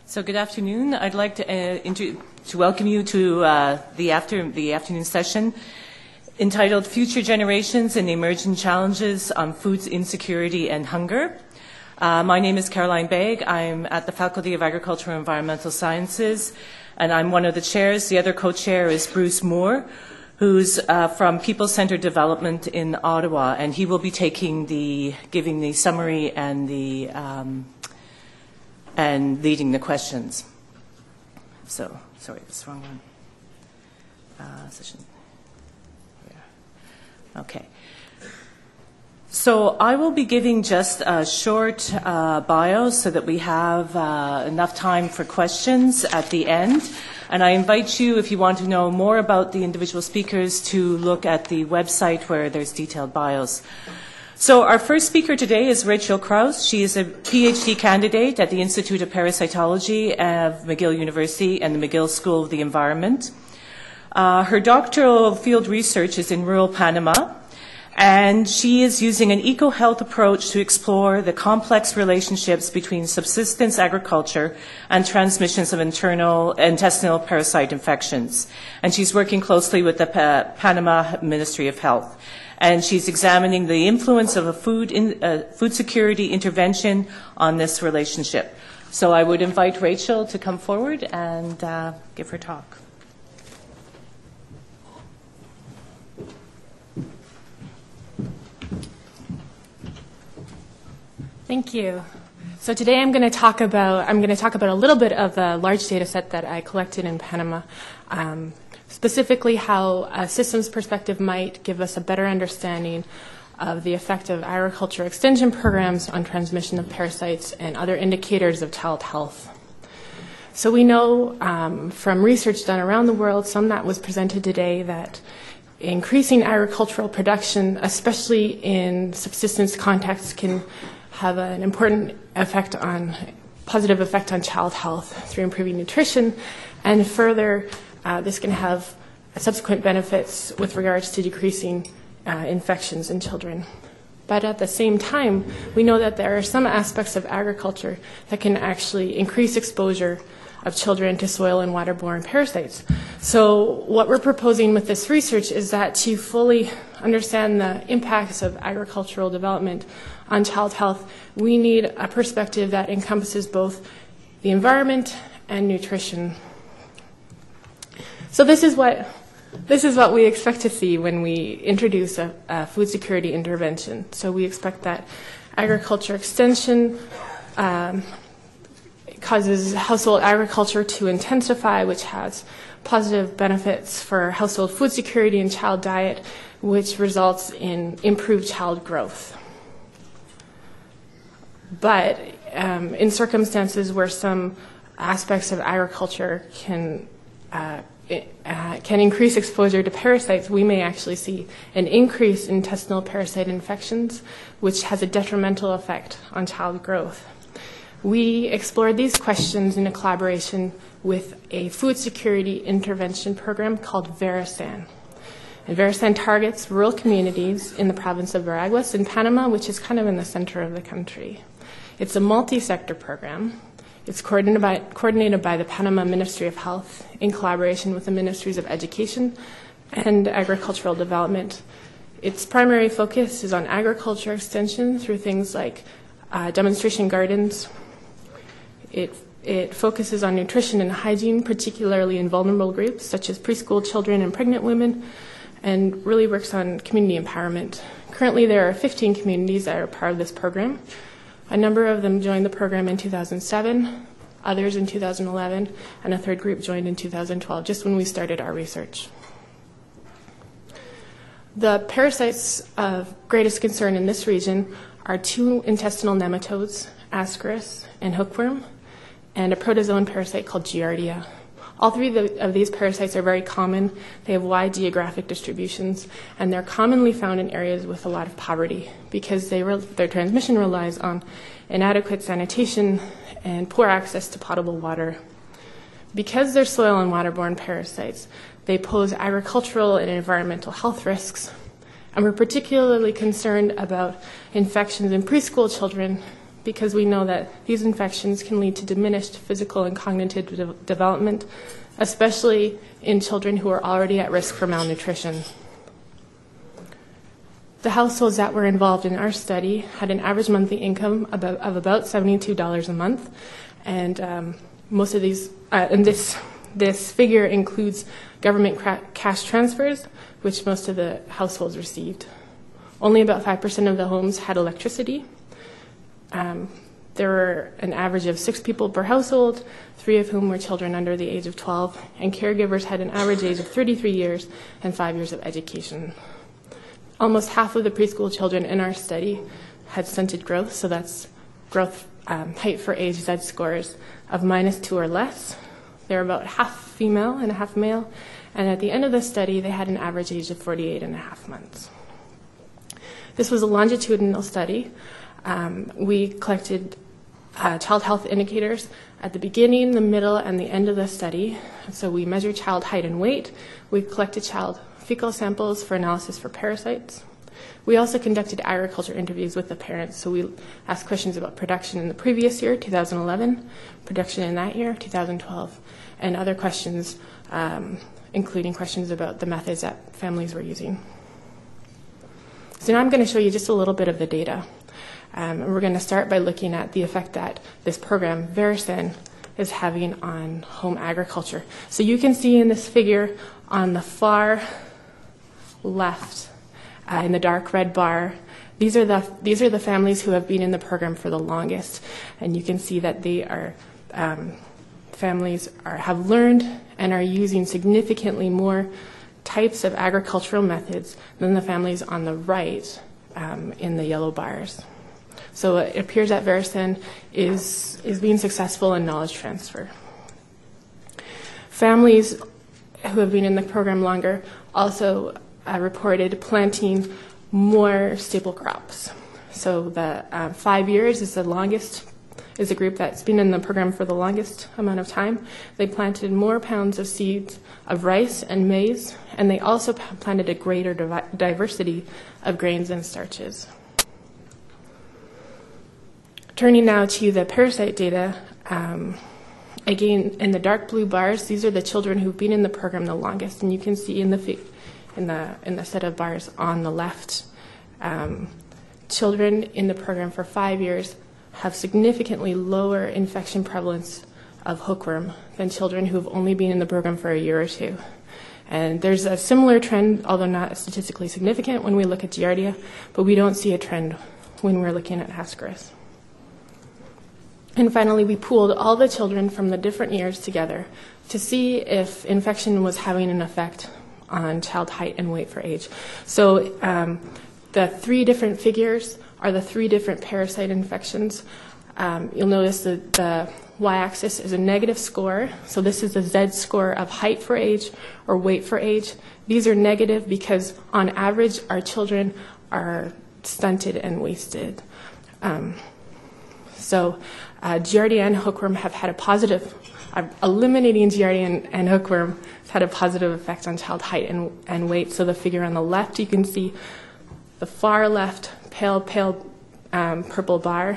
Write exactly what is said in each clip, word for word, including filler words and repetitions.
So good afternoon. I'd like to, uh, inter- to welcome you to uh, the, after- the afternoon session entitled Future Generations and the Emerging Challenges on Food Insecurity and Hunger. Uh, my name is Caroline Begg. I'm at the Faculty of Agricultural and Environmental Sciences, and I'm one of the chairs. The other co-chair is Bruce Moore, who's uh, from People-Centered Development in Ottawa, and he will be taking the, giving the summary and the um, and leading the questions. So, sorry, that's the wrong one. Uh, session. Yeah. Okay. So I will be giving just a short uh, bio so that we have uh, enough time for questions at the end. And I invite you, if you want to know more about the individual speakers, to look at the website where there's detailed bios. So our first speaker today is Rachel Kraus. She is a PhD candidate at the Institute of Parasitology of McGill University and the McGill School of the Environment. Uh, her doctoral field research is in rural Panama, and she is using an eco-health approach to explore the complex relationships between subsistence agriculture and transmissions of internal intestinal parasite infections. And she's working closely with the pa- Panama Ministry of Health. And she's examining the influence of a food, in, uh, food security intervention on this relationship. So I would invite Rachel to come forward and uh, give her talk. Thank you. So today I'm going to talk about I'm going to talk about a little bit of the large data set that I collected in Panama. Um, Specifically, how a systems perspective might give us a better understanding of the effect of agriculture extension programs on transmission of parasites and other indicators of child health. So we know um, from research done around the world, some that was presented today, that increasing agricultural production, especially in subsistence contexts, can have an important effect on, positive effect on child health through improving nutrition, and further, Uh, this can have subsequent benefits with regards to decreasing uh, infections in children. But at the same time, we know that there are some aspects of agriculture that can actually increase exposure of children to soil and waterborne parasites. So what we're proposing with this research is that to fully understand the impacts of agricultural development on child health, we need a perspective that encompasses both the environment and nutrition. So this is what this is what we expect to see when we introduce a, a food security intervention. So we expect that agriculture extension um, causes household agriculture to intensify, which has positive benefits for household food security and child diet, which results in improved child growth. But um, in circumstances where some aspects of agriculture can uh, It, uh, can increase exposure to parasites, we may actually see an increase in intestinal parasite infections, which has a detrimental effect on child growth. We explored these questions in a collaboration with a food security intervention program called VERASAN. And VERASAN targets rural communities in the province of Veraguas in Panama, which is kind of in the center of the country. It's a multi-sector program. It's coordinated by, coordinated by the Panama Ministry of Health in collaboration with the Ministries of Education and Agricultural Development. Its primary focus is on agriculture extension through things like uh, demonstration gardens. It, it focuses on nutrition and hygiene, particularly in vulnerable groups such as preschool children and pregnant women, and really works on community empowerment. Currently, there are fifteen communities that are part of this program. A number of them joined the program in two thousand seven, others in two thousand eleven, and a third group joined in two thousand twelve, just when we started our research. The parasites of greatest concern in this region are two intestinal nematodes, Ascaris and hookworm, and a protozoan parasite called Giardia. All three of these parasites are very common. They have wide geographic distributions, and they're commonly found in areas with a lot of poverty because they re- their transmission relies on inadequate sanitation and poor access to potable water. Because they're soil and waterborne parasites, they pose agricultural and environmental health risks, and we're particularly concerned about infections in preschool children because we know that these infections can lead to diminished physical and cognitive de- development, especially in children who are already at risk for malnutrition. The households that were involved in our study had an average monthly income of, of about seventy-two dollars a month, and um, most of these, uh, and this this figure includes government cra- cash transfers, which most of the households received. Only about five percent of the homes had electricity. Um, there were an average of six people per household, three of whom were children under the age of twelve, and caregivers had an average age of thirty-three years and five years of education. Almost half of the preschool children in our study had stunted growth, so that's growth um, height for age Z scores of minus two or less. They were about half female and half male, and at the end of the study, they had an average age of forty-eight and a half months. This was a longitudinal study. Um, we collected uh, child health indicators at the beginning, the middle, and the end of the study. So we measured child height and weight. We collected child fecal samples for analysis for parasites. We also conducted agriculture interviews with the parents. So we asked questions about production in the previous year, two thousand eleven, production in that year, two thousand twelve, and other questions, um, including questions about the methods that families were using. So now I'm going to show you just a little bit of the data. Um, and we're going to start by looking at the effect that this program, Vericen, is having on home agriculture. So you can see in this figure on the far left, uh, in the dark red bar, these are the these are the families who have been in the program for the longest, and you can see that they are um, families are have learned and are using significantly more types of agricultural methods than the families on the right um, in the yellow bars. So it appears that Vericen is is being successful in knowledge transfer. Families who have been in the program longer also uh, reported planting more staple crops. So the uh, five years is the longest, is a group that's been in the program for the longest amount of time. They planted more pounds of seeds of rice and maize, and they also p- planted a greater divi- diversity of grains and starches. Turning now to the parasite data, um, again, in the dark blue bars, these are the children who've been in the program the longest, and you can see in the fi- in the in the set of bars on the left, um, children in the program for five years have significantly lower infection prevalence of hookworm than children who have only been in the program for a year or two. And there's a similar trend, although not statistically significant, when we look at Giardia, but we don't see a trend when we're looking at Ascaris. And finally, we pooled all the children from the different years together to see if infection was having an effect on child height and weight for age. So um, the three different figures are the three different parasite infections. Um, you'll notice that the y-axis is a negative score. So this is the Z score of height for age or weight for age. These are negative because on average our children are stunted and wasted. Um, so uh, Giardia and hookworm have had a positive, uh, eliminating Giardia and, and hookworm has had a positive effect on child height and, and weight. So the figure on the left, you can see the far left pale, pale um, purple bar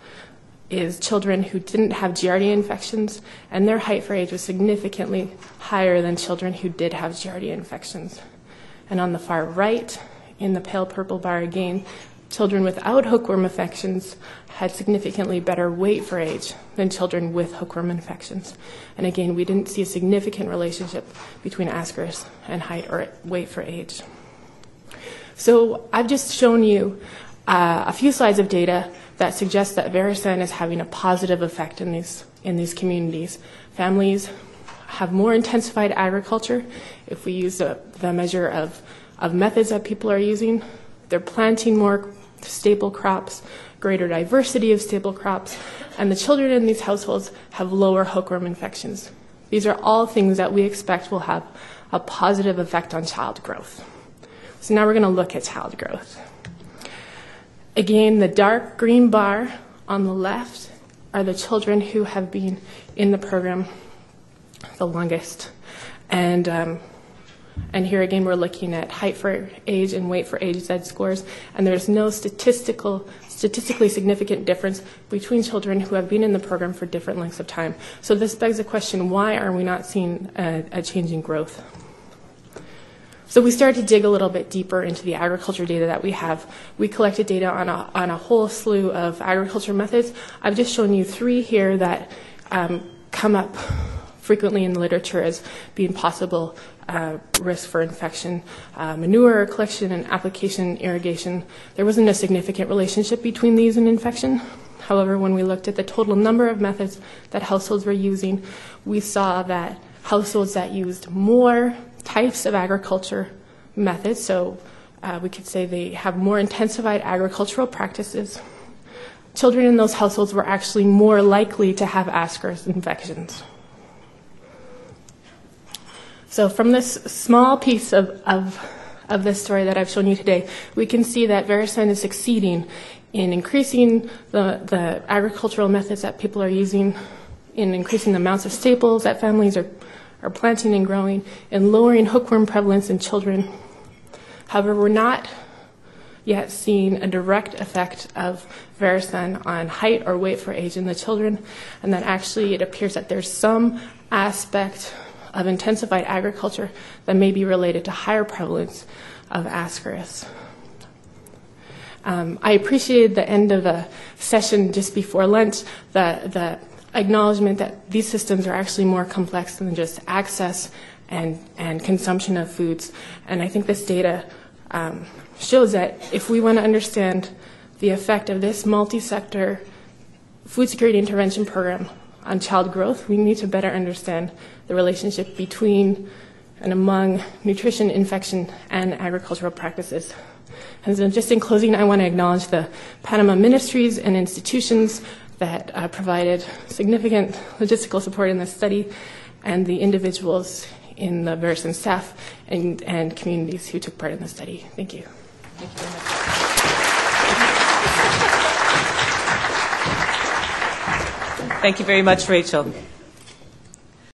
is children who didn't have Giardia infections, and their height for age was significantly higher than children who did have Giardia infections. And on the far right, in the pale purple bar again, children without hookworm infections had significantly better weight for age than children with hookworm infections. And again, we didn't see a significant relationship between Ascaris and height or weight for age. So I've just shown you uh, a few slides of data that suggest that Vericen is having a positive effect in these in these communities. Families have more intensified agriculture. If we use the, the measure of, of methods that people are using, they're planting more staple crops, greater diversity of staple crops, and the children in these households have lower hookworm infections. These are all things that we expect will have a positive effect on child growth. So now we're going to look at child growth. Again, the dark green bar on the left are the children who have been in the program the longest. And um, And here again, we're looking at height for age and weight for age Z scores, and there's no statistical, statistically significant difference between children who have been in the program for different lengths of time. So this begs the question, why are we not seeing a, a change in growth? So we started to dig a little bit deeper into the agriculture data that we have. We collected data on a, on a whole slew of agriculture methods. I've just shown you three here that um, come up frequently in the literature as being possible uh, risk for infection. Uh, manure collection and application irrigation. There wasn't a significant relationship between these and infection. However, when we looked at the total number of methods that households were using, we saw that households that used more types of agriculture methods, so uh, we could say they have more intensified agricultural practices, children in those households were actually more likely to have Ascaris infections. So from this small piece of, of, of this story that I've shown you today, we can see that Verisign is succeeding in increasing the, the agricultural methods that people are using, in increasing the amounts of staples that families are, are planting and growing, and lowering hookworm prevalence in children. However, we're not yet seeing a direct effect of Verisign on height or weight for age in the children, and that actually it appears that there's some aspect of intensified agriculture that may be related to higher prevalence of Ascaris. Um, I appreciated the end of a session just before lunch, the, the acknowledgement that these systems are actually more complex than just access and, and consumption of foods. And I think this data um, shows that if we want to understand the effect of this multi-sector food security intervention program on child growth, we need to better understand the relationship between and among nutrition, infection, and agricultural practices. And so just in closing, I want to acknowledge the Panama ministries and institutions that uh, provided significant logistical support in this study, and the individuals in the Verisign staff and, and communities who took part in the study. Thank you. Thank you very much. Thank you very much, Rachel.